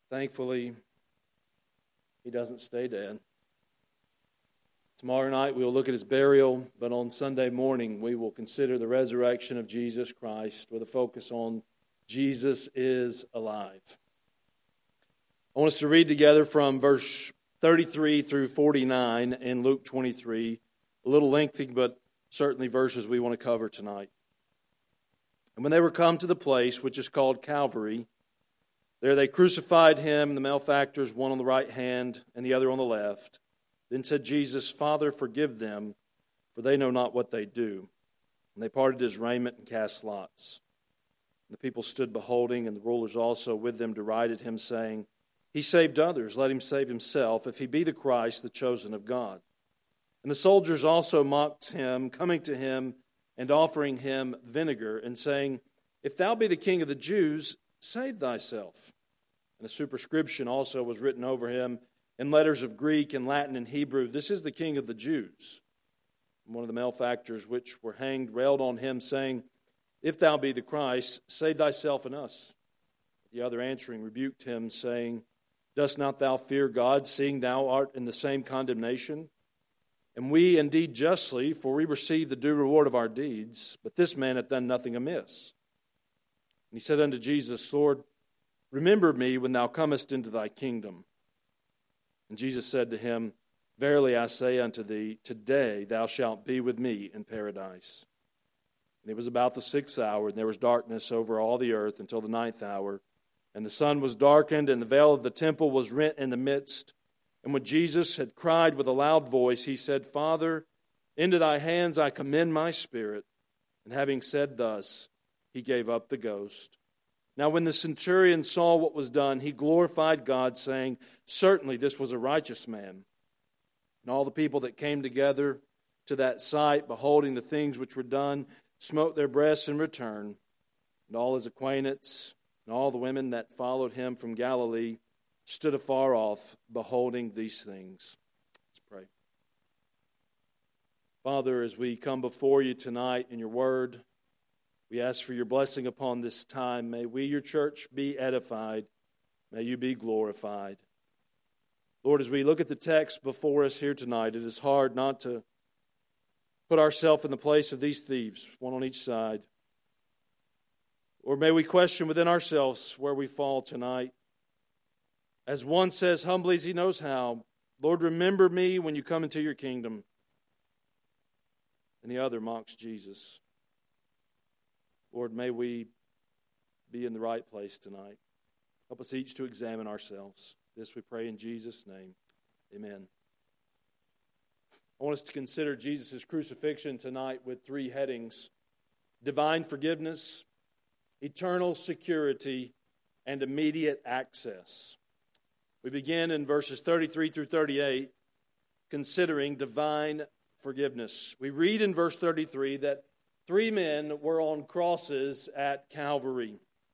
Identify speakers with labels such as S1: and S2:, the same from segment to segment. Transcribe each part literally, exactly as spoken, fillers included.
S1: Thankfully, he doesn't stay dead. Tomorrow night we will look at his burial, but on Sunday morning we will consider the resurrection of Jesus Christ with a focus on Jesus is alive. I want us to read together from verse thirty-three through forty-nine in Luke twenty-three. A little lengthy, but certainly verses we want to cover tonight. And when they were come to the place which is called Calvary, there they crucified him, the malefactors, one on the right hand and the other on the left. Then said Jesus, Father, forgive them, for they know not what they do. And they parted his raiment and cast lots. And the people stood beholding, and the rulers also with them derided him, saying, He saved others, let him save himself, if he be the Christ, the chosen of God. And the soldiers also mocked him, coming to him and offering him vinegar, and saying, If thou be the king of the Jews, save thyself. And a superscription also was written over him in letters of Greek and Latin and Hebrew, This is the king of the Jews. And one of the malefactors which were hanged railed on him, saying, If thou be the Christ, save thyself and us. The other answering rebuked him, saying, Dost not thou fear God, seeing thou art in the same condemnation? And we indeed justly, for we receive the due reward of our deeds, but this man hath done nothing amiss. And he said unto Jesus, Lord, remember me when thou comest into thy kingdom. And Jesus said to him, Verily I say unto thee, today thou shalt be with me in paradise. And it was about the sixth hour, and there was darkness over all the earth until the ninth hour. And the sun was darkened, and the veil of the temple was rent in the midst. And when Jesus had cried with a loud voice, he said, Father, into thy hands I commend my spirit. And having said thus, he gave up the ghost. Now when the centurion saw what was done, he glorified God, saying, Certainly this was a righteous man. And all the people that came together to that sight, beholding the things which were done, smote their breasts in return. And all his acquaintance and all the women that followed him from Galilee stood afar off, beholding these things. Let's pray. Father, as we come before you tonight in your word, we ask for your blessing upon this time. May we, your church, be edified. May you be glorified. Lord, as we look at the text before us here tonight, it is hard not to put ourselves in the place of these thieves, one on each side. Or may we question within ourselves where we fall tonight. As one says humbly as he knows how, Lord, remember me when you come into your kingdom. And the other mocks Jesus. Lord, may we be in the right place tonight. Help us each to examine ourselves. This we pray in Jesus' name. Amen. I want us to consider Jesus' crucifixion tonight with three headings: divine forgiveness, eternal security, and immediate access. We begin in verses thirty-three through thirty-eight, considering divine forgiveness. We read in verse thirty-three that three men were on crosses at Calvary.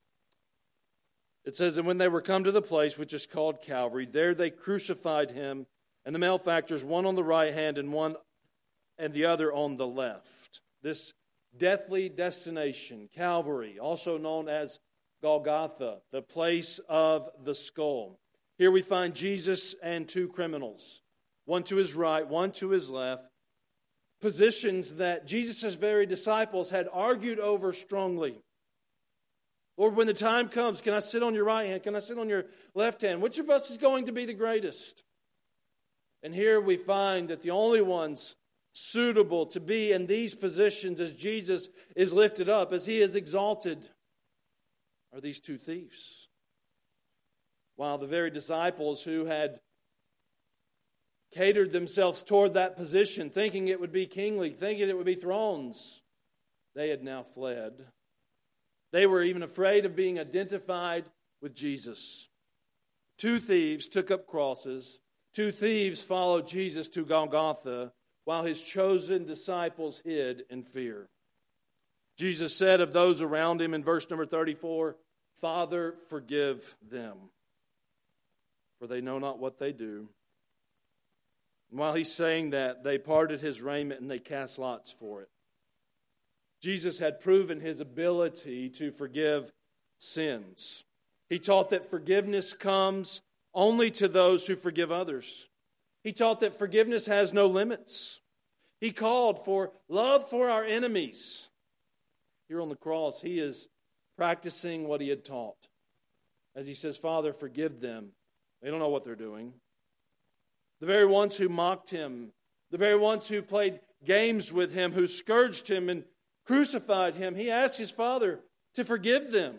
S1: It says, And when they were come to the place which is called Calvary, there they crucified him, and the malefactors, one on the right hand and one and the other on the left. This deathly destination, Calvary, also known as Golgotha, the place of the skull. Here we find Jesus and two criminals, one to his right, one to his left, positions that Jesus' very disciples had argued over strongly. Lord, when the time comes, can I sit on your right hand? Can I sit on your left hand? Which of us is going to be the greatest? And here we find that the only ones suitable to be in these positions as Jesus is lifted up, as he is exalted, are these two thieves. While the very disciples who had catered themselves toward that position, thinking it would be kingly, thinking it would be thrones, they had now fled. They were even afraid of being identified with Jesus. Two thieves took up crosses. Two thieves followed Jesus to Golgotha, while his chosen disciples hid in fear. Jesus said of those around him in verse number thirty-four, Father, forgive them, for they know not what they do. And while he's saying that, they parted his raiment and they cast lots for it. Jesus had proven his ability to forgive sins. He taught that forgiveness comes only to those who forgive others. He taught that forgiveness has no limits. He called for love for our enemies. Here on the cross, he is practicing what he had taught. As he says, Father, forgive them. They don't know what they're doing. The very ones who mocked him, the very ones who played games with him, who scourged him and crucified him, he asked his Father to forgive them.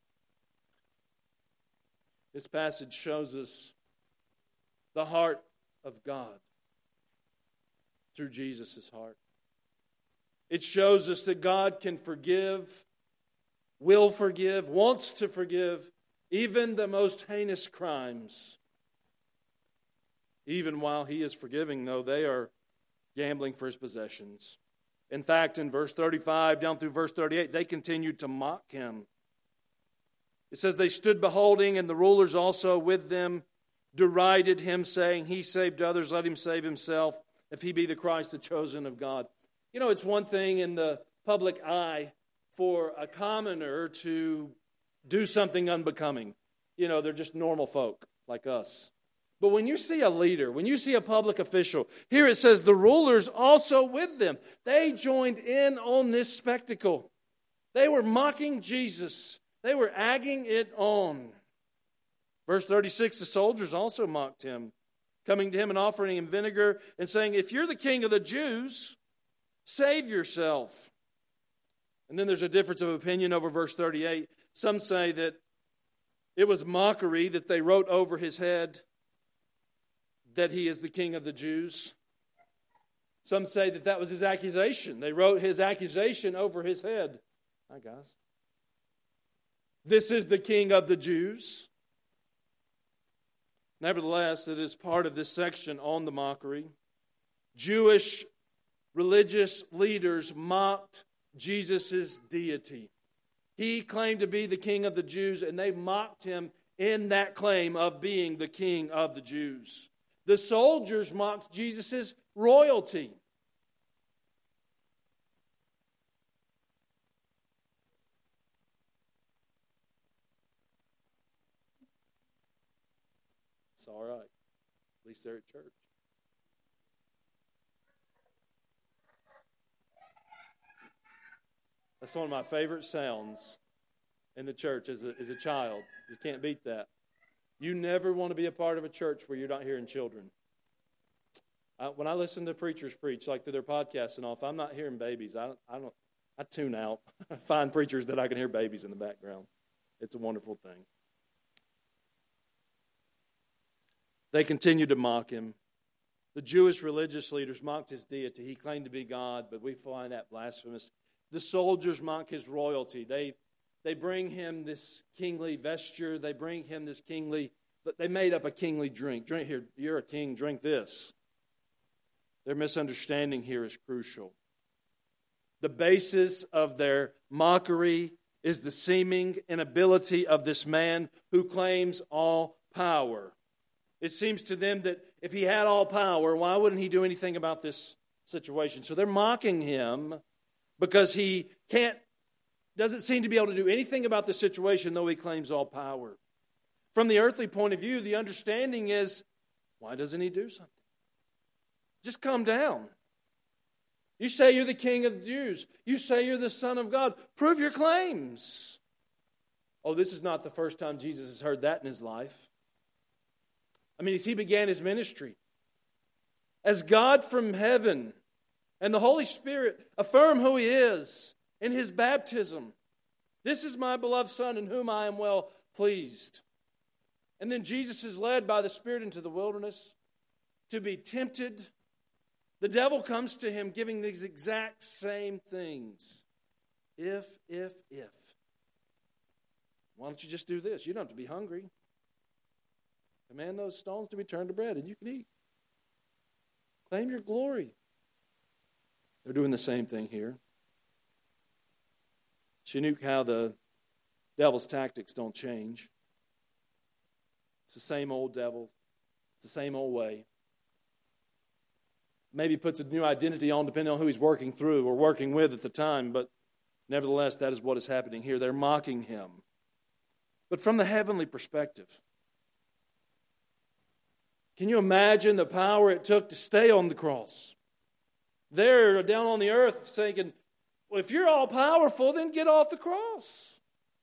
S1: This passage shows us the heart of God through Jesus' heart. It shows us that God can forgive, will forgive, wants to forgive even the most heinous crimes. Even while he is forgiving, though, they are gambling for his possessions. In fact, in verse thirty-five down through verse thirty-eight, they continued to mock him. It says, they stood beholding, and the rulers also with them derided him, saying, he saved others, let him save himself, if he be the Christ, the chosen of God. You know, it's one thing in the public eye for a commoner to do something unbecoming. You know, they're just normal folk like us. But when you see a leader, when you see a public official, here it says the rulers also with them. They joined in on this spectacle. They were mocking Jesus. They were egging it on. Verse thirty-six, the soldiers also mocked him, coming to him and offering him vinegar and saying, if you're the king of the Jews, save yourself. And then there's a difference of opinion over verse thirty-eight. Some say that it was mockery that they wrote over his head that he is the king of the Jews. Some say that that was his accusation. They wrote his accusation over his head. Hi, guys. This is the king of the Jews. Nevertheless, it is part of this section on the mockery. Jewish religious leaders mocked Jesus' deity. He claimed to be the king of the Jews, and they mocked him in that claim of being the king of the Jews. The soldiers mocked Jesus' royalty. It's all right. At least they're at church. That's one of my favorite sounds in the church as a, as a child. You can't beat that. You never want to be a part of a church where you're not hearing children. I, when I listen to preachers preach, like through their podcasts and all, if I'm not hearing babies, I, I don't. I tune out. I find preachers that I can hear babies in the background. It's a wonderful thing. They continued to mock him. The Jewish religious leaders mocked his deity. He claimed to be God, but we find that blasphemous. The soldiers mock his royalty. They they bring him this kingly vesture. They bring him this kingly, they made up a kingly drink. Drink here, you're a king, drink this. Their misunderstanding here is crucial. The basis of their mockery is the seeming inability of this man who claims all power. It seems to them that if he had all power, why wouldn't he do anything about this situation? So they're mocking him because he can't, doesn't seem to be able to do anything about the situation, though he claims all power. From the earthly point of view, the understanding is, why doesn't he do something? Just calm down. You say you're the king of the Jews. You say you're the Son of God. Prove your claims. Oh, this is not the first time Jesus has heard that in his life. I mean, as he began his ministry, as God from heaven and the Holy Spirit affirm who he is in his baptism. This is my beloved Son in whom I am well pleased. And then Jesus is led by the Spirit into the wilderness to be tempted. The devil comes to him giving these exact same things. If, if, if. Why don't you just do this? You don't have to be hungry. Command those stones to be turned to bread, and you can eat. Claim your glory. They're doing the same thing here. Chinook, how the devil's tactics don't change. It's the same old devil. It's the same old way. Maybe puts a new identity on depending on who he's working through or working with at the time, but nevertheless, that is what is happening here. They're mocking him. but from the heavenly perspective. Can you imagine the power it took to stay on the cross? They're down on the earth thinking, well, if you're all powerful, then get off the cross.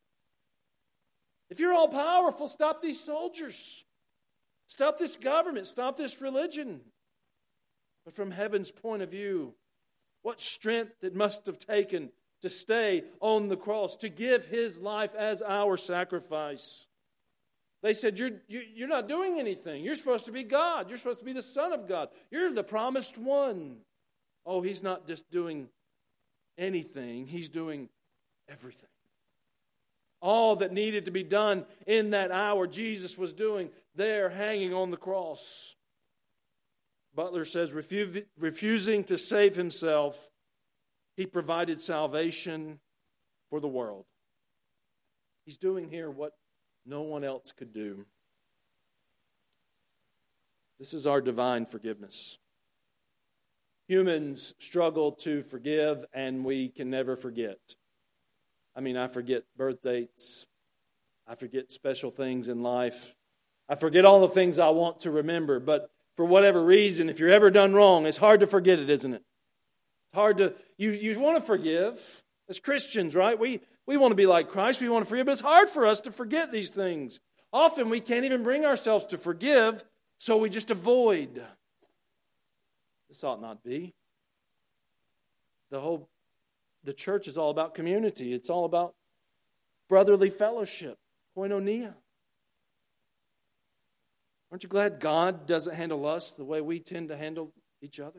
S1: If you're all powerful, stop these soldiers. Stop this government. Stop this religion. But from heaven's point of view, what strength it must have taken to stay on the cross, to give his life as our sacrifice. They said, you're, you're not doing anything. You're supposed to be God. You're supposed to be the Son of God. You're the promised one. Oh, he's not just doing anything. He's doing everything. All that needed to be done in that hour, Jesus was doing there, hanging on the cross. Butler says, refu- refusing to save himself, he provided salvation for the world. He's doing here what no one else could do. This is our divine forgiveness. Humans struggle to forgive, and we can never forget. I mean, I forget birth dates. I forget special things in life. I forget all the things I want to remember, but for whatever reason, if you're ever done wrong, it's hard to forget it, isn't it? It's hard to, you, you want to forgive. As Christians, right? We, we want to be like Christ. We want to forgive, but it's hard for us to forget these things. Often we can't even bring ourselves to forgive, so we just avoid. This ought not be. The whole, the church is all about community. It's all about brotherly fellowship, koinonia. Aren't you glad God doesn't handle us the way we tend to handle each other?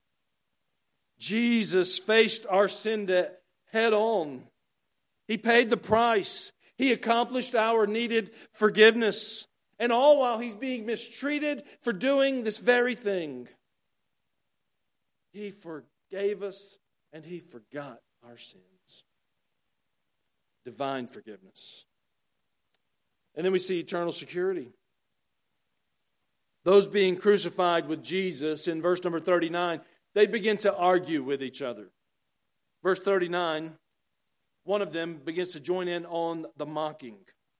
S1: Jesus faced our sin debt head on. He paid the price. He accomplished our needed forgiveness. And all while he's being mistreated for doing this very thing. He forgave us and he forgot our sins. Divine forgiveness. And then we see eternal security. Those being crucified with Jesus, in verse number thirty-nine, they begin to argue with each other. Verse thirty-nine, one of them begins to join in on the mocking.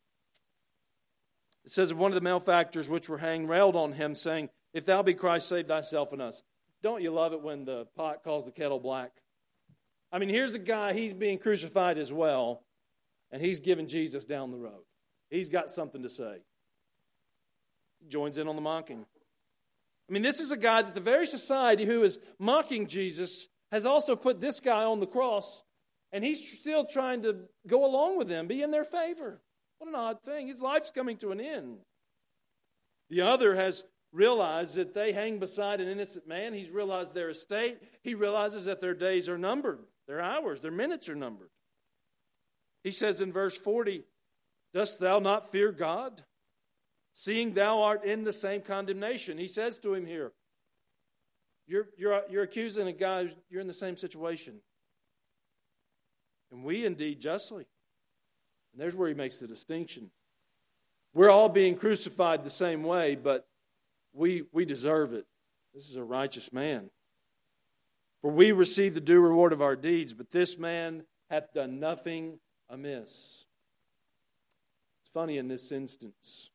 S1: It says, one of the malefactors which were hanged railed on him, saying, if thou be Christ, save thyself and us. Don't you love it when the pot calls the kettle black? I mean, here's a guy, he's being crucified as well, and he's giving Jesus down the road. He's got something to say. Joins in on the mocking. I mean, this is a guy that the very society who is mocking Jesus has also put this guy on the cross, and he's still trying to go along with them, be in their favor. What an odd thing. His life's coming to an end. The other has realized that they hang beside an innocent man. He's realized their estate. He realizes that their days are numbered. Their hours, their minutes are numbered. He says in verse forty, dost thou not fear God, seeing thou art in the same condemnation? He says to him here, you're, you're, you're accusing a guy, you're in the same situation. And we indeed justly. And there's where he makes the distinction. We're all being crucified the same way, but we, we deserve it. This is a righteous man. For we receive the due reward of our deeds, but this man hath done nothing amiss. It's funny in this instance.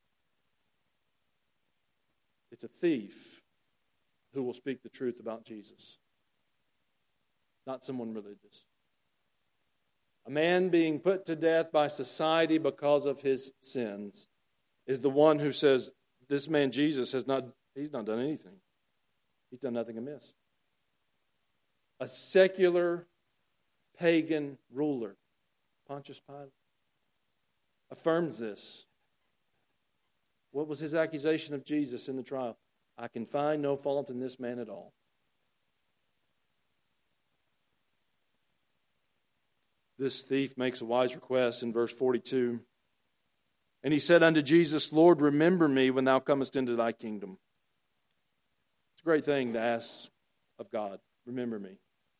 S1: It's a thief who will speak the truth about Jesus, not someone religious. A man being put to death by society because of his sins is the one who says, this man Jesus has not, he's not done anything. He's done nothing amiss. A secular pagan ruler, Pontius Pilate, affirms this. What was his accusation of Jesus in the trial? I can find no fault in this man at all. This thief makes a wise request in verse forty-two. And he said unto Jesus, Lord, remember me when thou comest into thy kingdom. It's a great thing to ask of God. Remember me.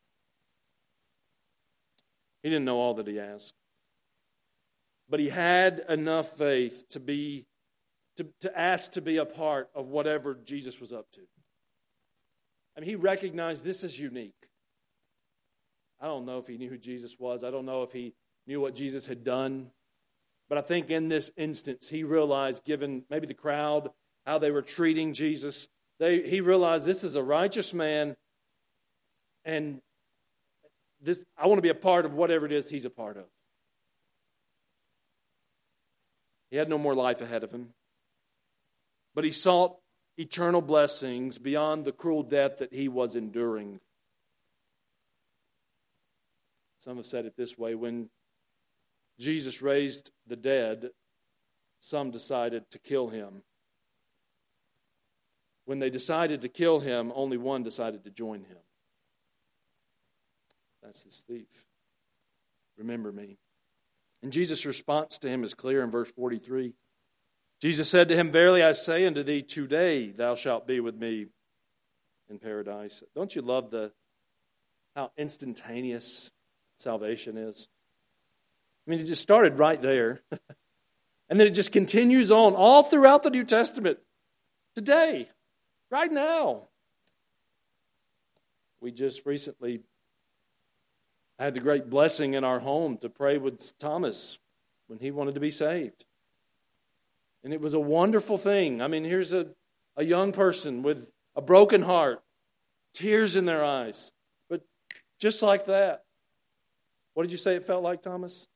S1: He didn't know all that he asked. But he had enough faith to be to, to ask to be a part of whatever Jesus was up to. I mean, he recognized this is unique. I don't know if he knew who Jesus was. I don't know if he knew what Jesus had done. But I think in this instance, he realized, given maybe the crowd, how they were treating Jesus, they, he realized this is a righteous man, and this I want to be a part of whatever it is he's a part of. He had no more life ahead of him, but he sought eternal blessings beyond the cruel death that he was enduring. Some have said it this way: when Jesus raised the dead, some decided to kill him. When they decided to kill him, only one decided to join him. That's this thief. Remember me. And Jesus' response to him is clear in verse forty-three. Jesus said to him, "Verily I say unto thee, today thou shalt be with me in paradise." Don't you love the how instantaneous salvation is? I mean, it just started right there. And then it just continues on all throughout the New Testament. Today, right now. We just recently had the great blessing in our home to pray with Thomas when he wanted to be saved. And it was a wonderful thing. I mean, here's a, a young person with a broken heart, tears in their eyes. But just like that. What did you say it felt like, Thomas?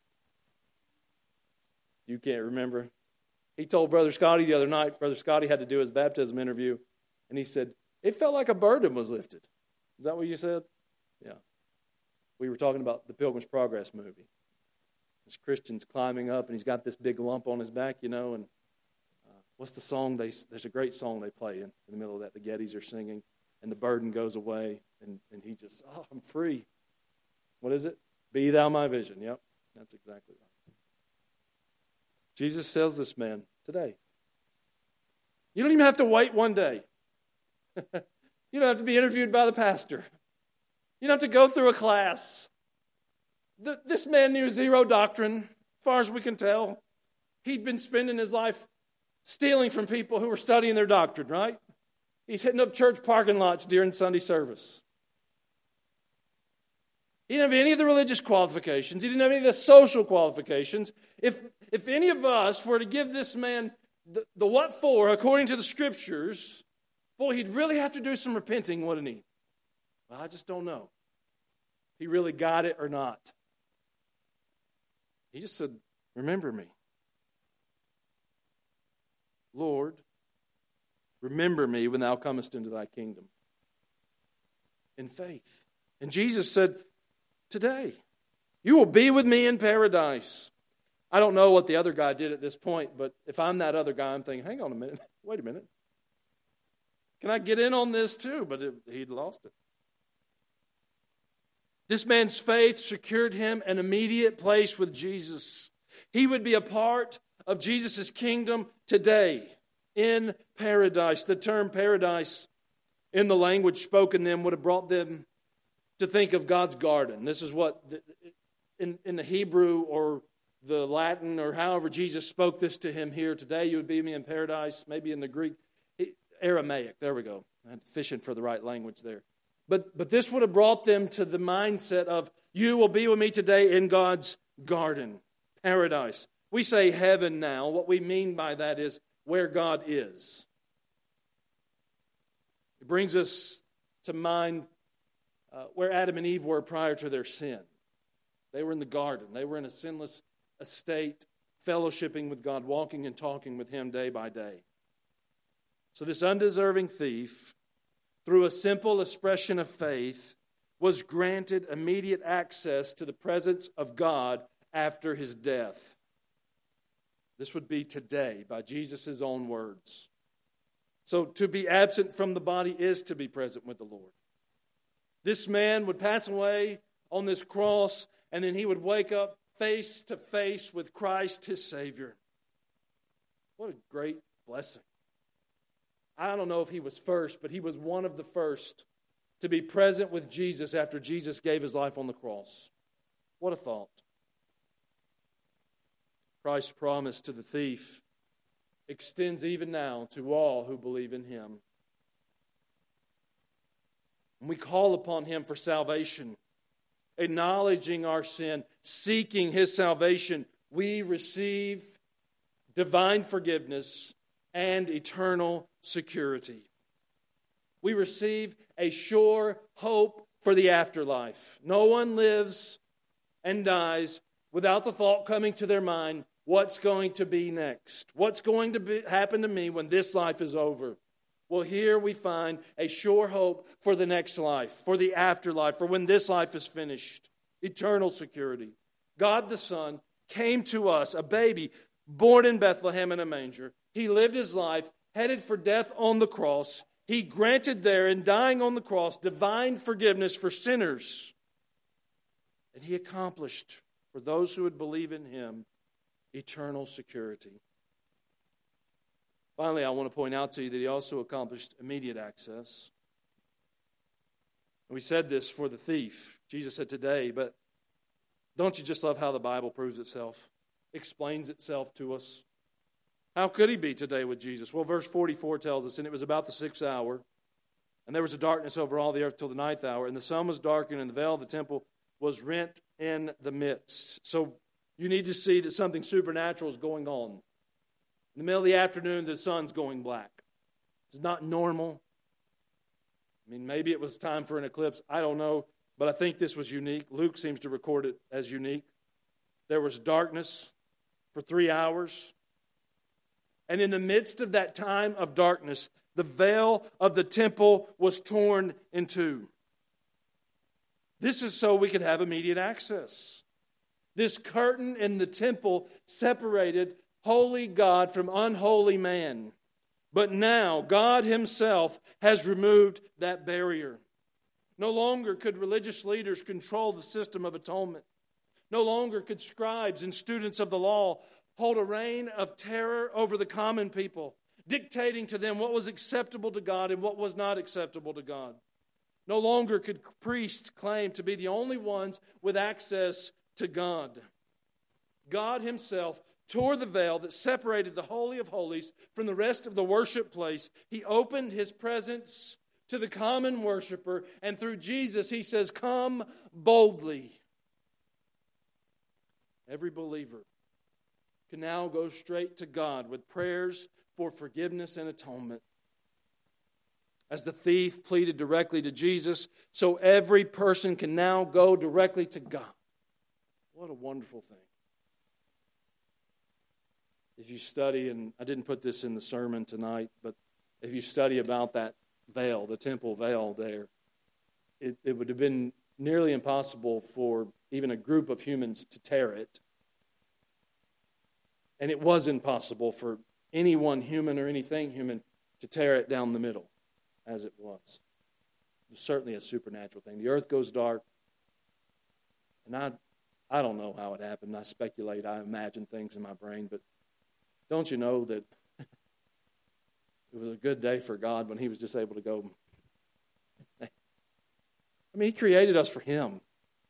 S1: You can't remember. He told Brother Scotty the other night, Brother Scotty had to do his baptism interview, and he said, it felt like a burden was lifted. Is that what you said? Yeah. We were talking about the Pilgrim's Progress movie. This Christian's climbing up, and he's got this big lump on his back, you know, and uh, what's the song? They There's a great song they play in, in the middle of that. The Gettys are singing, and the burden goes away, and, and he just, oh, I'm free. What is it? Be thou my vision. Yep, that's exactly right. Jesus tells this man today. You don't even have to wait one day. You don't have to be interviewed by the pastor. You don't have to go through a class. The, this man knew zero doctrine, as far as we can tell. He'd been spending his life stealing from people who were studying their doctrine, right? He's hitting up church parking lots during Sunday service. He didn't have any of the religious qualifications. He didn't have any of the social qualifications. If, if any of us were to give this man the, the what for according to the Scriptures, boy, he'd really have to do some repenting, wouldn't he? Well, I just don't know if he really got it or not. He just said, remember me. Lord, remember me when thou comest into thy kingdom. In faith. And Jesus said, today, you will be with me in paradise. I don't know what the other guy did at this point, but if I'm that other guy, I'm thinking, hang on a minute, wait a minute. Can I get in on this too? But it, he'd lost it. This man's faith secured him an immediate place with Jesus. He would be a part of Jesus' kingdom today in paradise. The term paradise in the language spoken then would have brought them to think of God's garden. This is what, in, in the Hebrew or the Latin or however Jesus spoke this to him here today, you would be me in paradise, maybe in the Greek, Aramaic, there we go. I'm fishing for the right language there. But, but this would have brought them to the mindset of, you will be with me today in God's garden, paradise. We say heaven now. What we mean by that is where God is. It brings us to mind Uh, where Adam and Eve were prior to their sin. They were in the garden. They were in a sinless estate, fellowshipping with God, walking and talking with Him day by day. So this undeserving thief, through a simple expression of faith, was granted immediate access to the presence of God after his death. This would be today, by Jesus' own words. So to be absent from the body is to be present with the Lord. This man would pass away on this cross, and then he would wake up face to face with Christ, his Savior. What a great blessing. I don't know if he was first, but he was one of the first to be present with Jesus after Jesus gave his life on the cross. What a thought. Christ's promise to the thief extends even now to all who believe in him. And we call upon him for salvation, acknowledging our sin, seeking his salvation. we receive divine forgiveness and eternal security. We receive a sure hope for the afterlife. No one lives and dies without the thought coming to their mind, what's going to be next? What's going to be, happen to me when this life is over? Well, here we find a sure hope for the next life, for the afterlife, for when this life is finished. Eternal security. God the Son came to us, a baby born in Bethlehem in a manger. He lived his life, headed for death on the cross. He granted there, in dying on the cross, divine forgiveness for sinners. And he accomplished, for those who would believe in him, eternal security. Finally, I want to point out to you that he also accomplished immediate access. And we said this for the thief. Jesus said today, but don't you just love how the Bible proves itself, explains itself to us? How could he be today with Jesus? Well, verse forty-four tells us, and it was about the sixth hour, and there was a darkness over all the earth till the ninth hour, and the sun was darkened, and the veil of the temple was rent in the midst. So you need to see that something supernatural is going on. In the middle of the afternoon, the sun's going black. It's not normal. I mean, maybe it was time for an eclipse. I don't know, but I think this was unique. Luke seems to record it as unique. There was darkness for three hours. And in the midst of that time of darkness, the veil of the temple was torn in two. This is so we could have immediate access. This curtain in the temple separated holy God from unholy man. But now God himself has removed that barrier. No longer could religious leaders control the system of atonement. No longer could scribes and students of the law hold a reign of terror over the common people, dictating to them what was acceptable to God and what was not acceptable to God. No longer could priests claim to be the only ones with access to God. God himself tore the veil that separated the Holy of Holies from the rest of the worship place. He opened his presence to the common worshiper, and through Jesus he says, come boldly. Every believer can now go straight to God with prayers for forgiveness and atonement. As the thief pleaded directly to Jesus, so every person can now go directly to God. What a wonderful thing. If you study, and I didn't put this in the sermon tonight, but if you study about that veil, the temple veil there, it, it would have been nearly impossible for even a group of humans to tear it. And it was impossible for any one human or anything human to tear it down the middle, as it was. It was certainly a supernatural thing. The earth goes dark, and I, I don't know how it happened. I speculate, I imagine things in my brain, but don't you know that it was a good day for God when he was just able to go. I mean, he created us for him.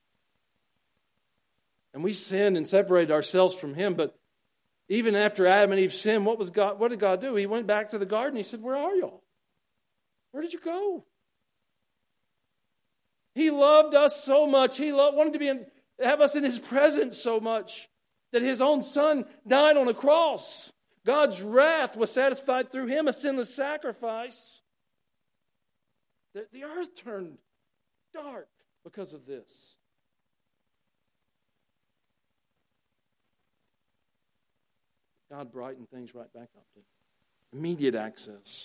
S1: And we sinned and separated ourselves from him, but even after Adam and Eve sinned, what was God? What did God do? He went back to the garden. He said, where are y'all? Where did you go? He loved us so much. He loved, wanted to be in, have us in his presence so much that his own son died on a cross. God's wrath was satisfied through him, a sinless sacrifice. The, the earth turned dark because of this. God brightened things right back up to immediate access.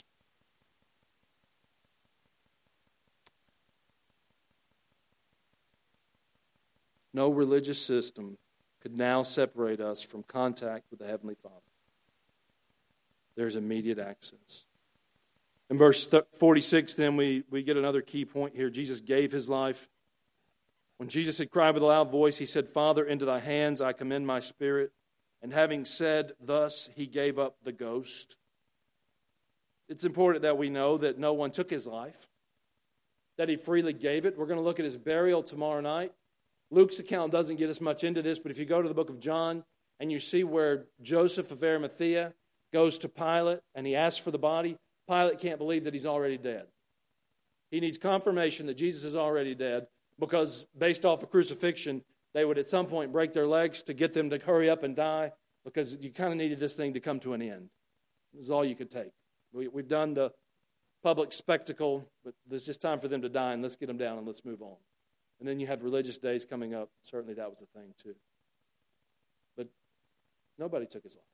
S1: No religious system could now separate us from contact with the Heavenly Father. There's immediate access. In verse forty-six, then, we, we get another key point here. Jesus gave his life. When Jesus had cried with a loud voice, he said, Father, into thy hands I commend my spirit. And having said thus, he gave up the ghost. It's important that we know that no one took his life, that he freely gave it. We're going to look at his burial tomorrow night. Luke's account doesn't get us much into this, but if you go to the book of John and you see where Joseph of Arimathea goes to Pilate and he asks for the body, Pilate can't believe that he's already dead. He needs confirmation that Jesus is already dead because based off of crucifixion, they would at some point break their legs to get them to hurry up and die, because you kind of needed this thing to come to an end. This is all you could take. We, we've done the public spectacle, but there's just time for them to die, and let's get them down and let's move on. And then you have religious days coming up. Certainly that was a thing too. But nobody took his life.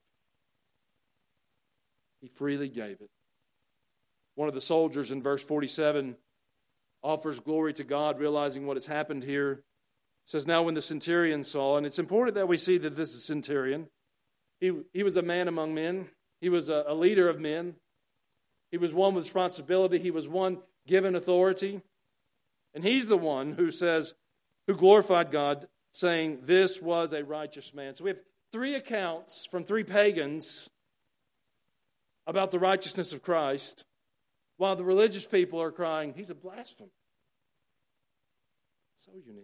S1: He freely gave it. One of the soldiers in verse forty-seven offers glory to God, realizing what has happened here. It says, now when the centurion saw, and it's important that we see that this is centurion. He, he was a man among men. He was a, a leader of men. He was one with responsibility. He was one given authority. And he's the one who says, who glorified God, saying, this was a righteous man. So we have three accounts from three pagans about the righteousness of Christ, while the religious people are crying, he's a blasphemer. So unique.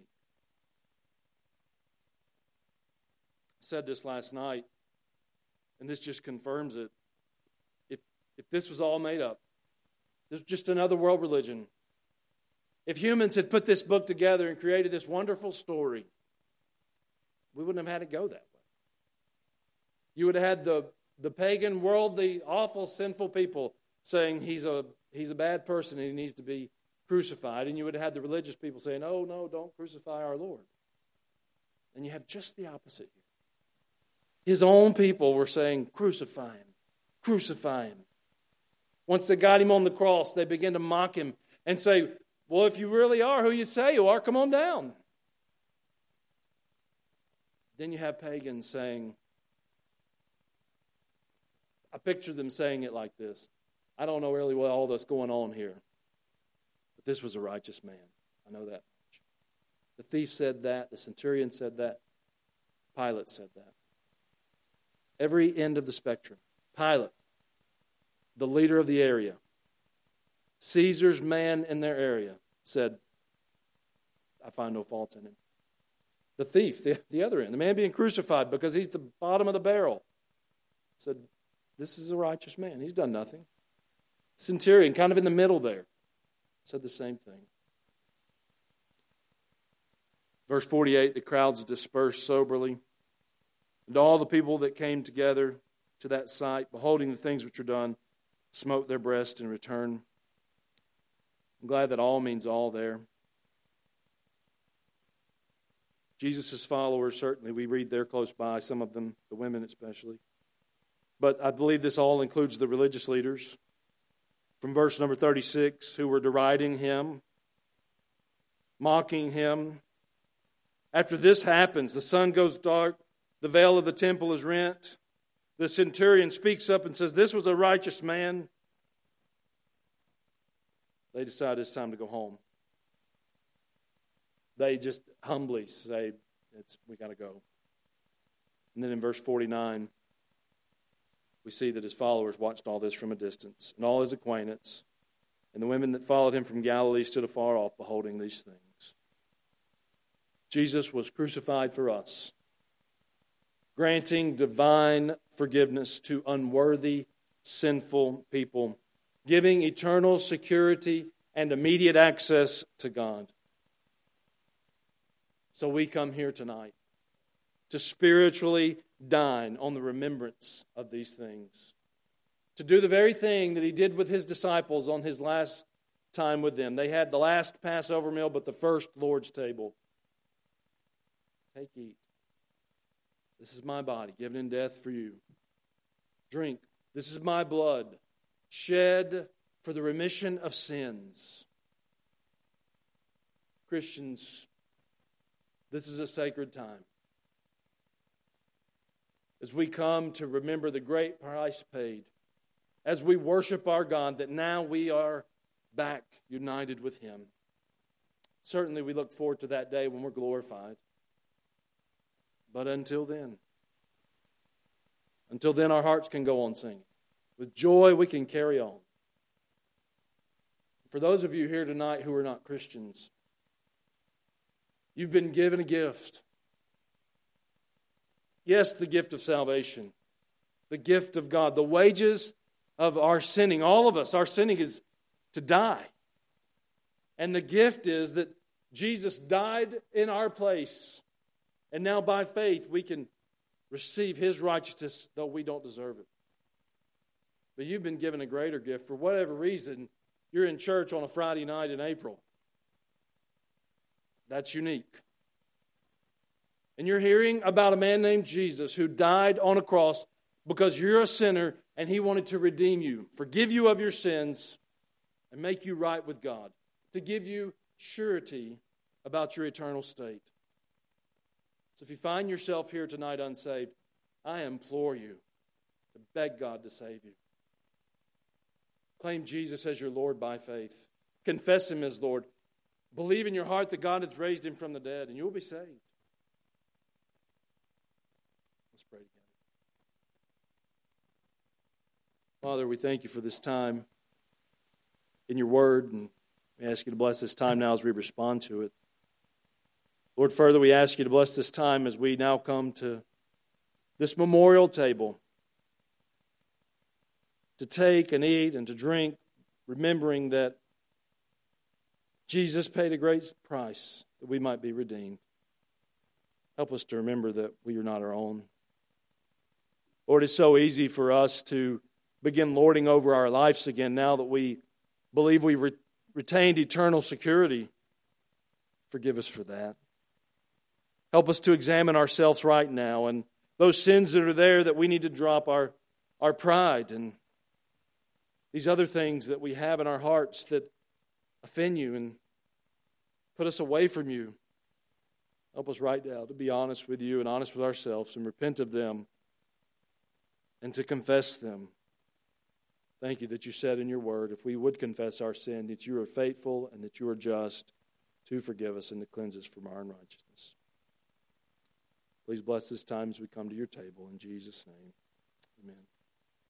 S1: I said this last night, and this just confirms it. If, if this was all made up, this was just another world religion. If humans had put this book together and created this wonderful story, we wouldn't have had it go that way. You would have had the, the pagan, worldly, awful, sinful people saying he's a he's a bad person and he needs to be crucified. And you would have had the religious people saying, oh, no, don't crucify our Lord. And you have just the opposite here. His own people were saying, crucify him, crucify him. Once they got him on the cross, they began to mock him and say, well, if you really are who you say you are, come on down. Then you have pagans saying, I picture them saying it like this. I don't know really what all that's going on here, but this was a righteous man. I know that much. The thief said that. The centurion said that. Pilate said that. Every end of the spectrum. Pilate, the leader of the area, Caesar's man in their area, said, I find no fault in him. The thief, the, the other end, the man being crucified because he's the bottom of the barrel, said, this is a righteous man. He's done nothing. Centurion, kind of in the middle there, said the same thing. Verse forty-eight, the crowds dispersed soberly, and all the people that came together to that sight, beholding the things which were done, smote their breast and returned. I'm glad that all means all there. Jesus' followers, certainly, we read there close by, some of them, the women especially. But I believe this all includes the religious leaders. From verse number thirty-six, who were deriding him, mocking him. After this happens, the sun goes dark, the veil of the temple is rent. The centurion speaks up and says, this was a righteous man. They decide it's time to go home. They just humbly say, "It's we got to go." And then in verse forty-nine, we see that his followers watched all this from a distance, and all his acquaintance, and the women that followed him from Galilee stood afar off, beholding these things. Jesus was crucified for us, granting divine forgiveness to unworthy, sinful people, giving eternal security and immediate access to God. So we come here tonight to spiritually dine on the remembrance of these things, to do the very thing that he did with his disciples on his last time with them. They had the last Passover meal, but the first Lord's table. Take, eat. This is my body, given in death for you. Drink. This is my blood, shed for the remission of sins. Christians, this is a sacred time. As we come to remember the great price paid, as we worship our God, that now we are back united with Him. Certainly we look forward to that day when we're glorified. But until then, until then our hearts can go on singing. With joy we can carry on. For those of you here tonight who are not Christians, you've been given a gift. Yes, the gift of salvation. The gift of God. The wages of our sinning. All of us, our sinning is to die. And the gift is that Jesus died in our place And now by faith we can receive His righteousness, though we don't deserve it. But you've been given a greater gift. For whatever reason, you're in church on a Friday night in April. That's unique. And you're hearing about a man named Jesus who died on a cross because you're a sinner and He wanted to redeem you, forgive you of your sins, and make you right with God, to give you surety about your eternal state. So if you find yourself here tonight unsaved, I implore you to beg God to save you. Claim Jesus as your Lord by faith. Confess Him as Lord. Believe in your heart that God hath raised Him from the dead, and you'll be saved. Let's pray together. Father, we thank You for this time in Your Word, and we ask You to bless this time now as we respond to it. Lord, further, we ask You to bless this time as we now come to this memorial table to take and eat and to drink, remembering that Jesus paid a great price that we might be redeemed. Help us to remember that we are not our own. Lord, it's so easy for us to begin lording over our lives again now that we believe we've re- retained eternal security. Forgive us for that. Help us to examine ourselves right now and those sins that are there that we need to drop, our, our pride and these other things that we have in our hearts that offend You and put us away from You. Help us right now to be honest with You and honest with ourselves and repent of them and to confess them. Thank You that You said in Your Word, if we would confess our sin, that You are faithful and that You are just to forgive us and to cleanse us from our unrighteousness. Please bless this time as we come to Your table. In Jesus' name, amen.